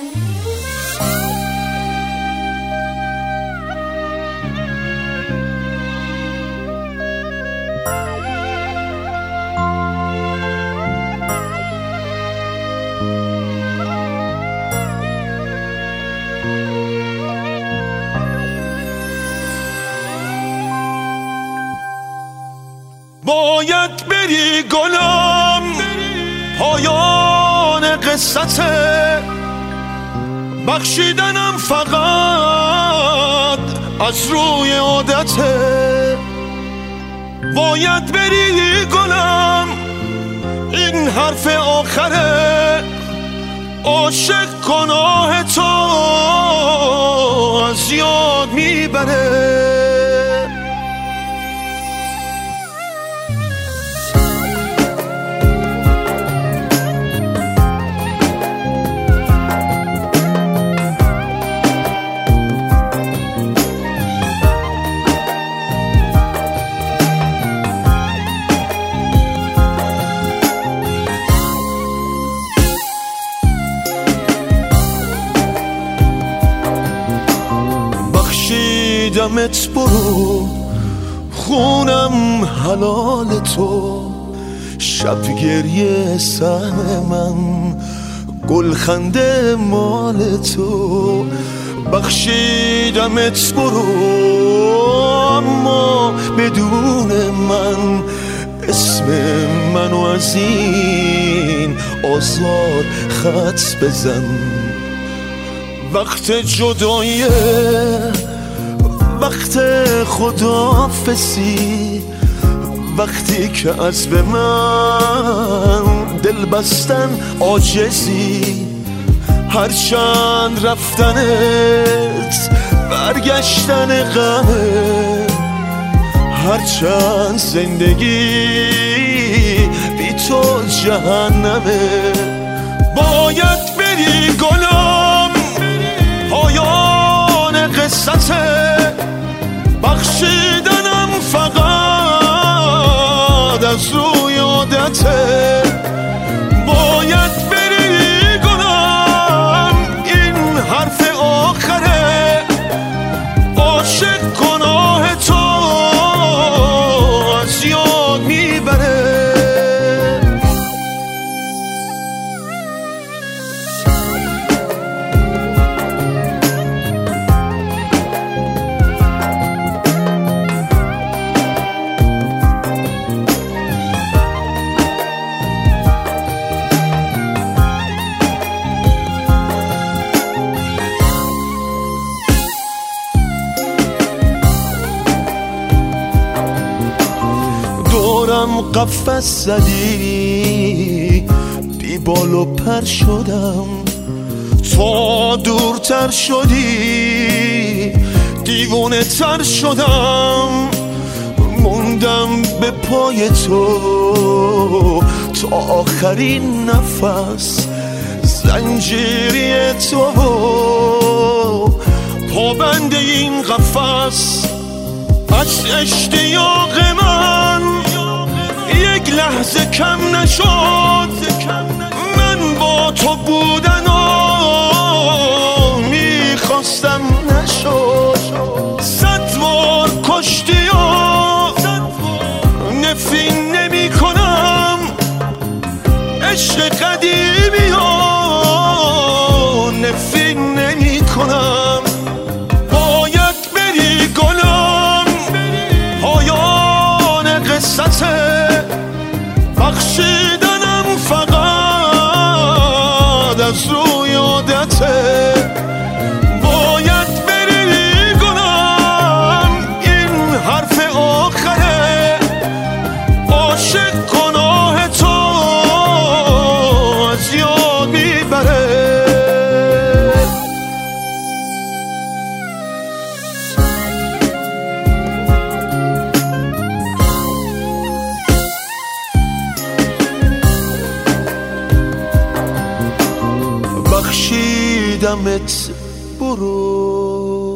باید بری گلم، پایان قصته، بخشیدنم فقط از روی عادته. باید بری گلم، این حرف آخره، عاشق گناه تو از یاد میبره. بخشیدمت، برو، خونم حلال تو، شب گریه سهم من، گلخنده مال تو. بخشیدمت، برو، اما بدون من، اسم منو از این آزار خط بزن. وقت جداییه، وقت خداحافظی، وقتی که از به من دل بستن عاجزی. هرچند رفتنت برگشتن غمه، هرچند زندگی بی تو جهنمه. باید بری گلم، پایان قصته، بخشیدنم فقط از روی عادته. باید بری گلم، این حرف آخره، عاشق گناه تو از یاد میبره. دورم قفس زدی، بی بال و پر شدم، تا دورتر شدی دیوونه تر شدم. موندم به پای تو تا آخرین نفس، زنجیری تو پابند این قفس. از اشتیاق من یک لحظه کم نشد، من با تو بودنو میخواستم نشد. 100 بار کشتی و نفرین نمی کنم، عشق قدیمی و نفرین نمی کنم. باید بری گلم، پایان قصته، بخشیدنم فقط از روی عادته. باید بری گلم، این حرف آخره، عاشق گناه تو از یاد میبره. بخشیدمت، برو.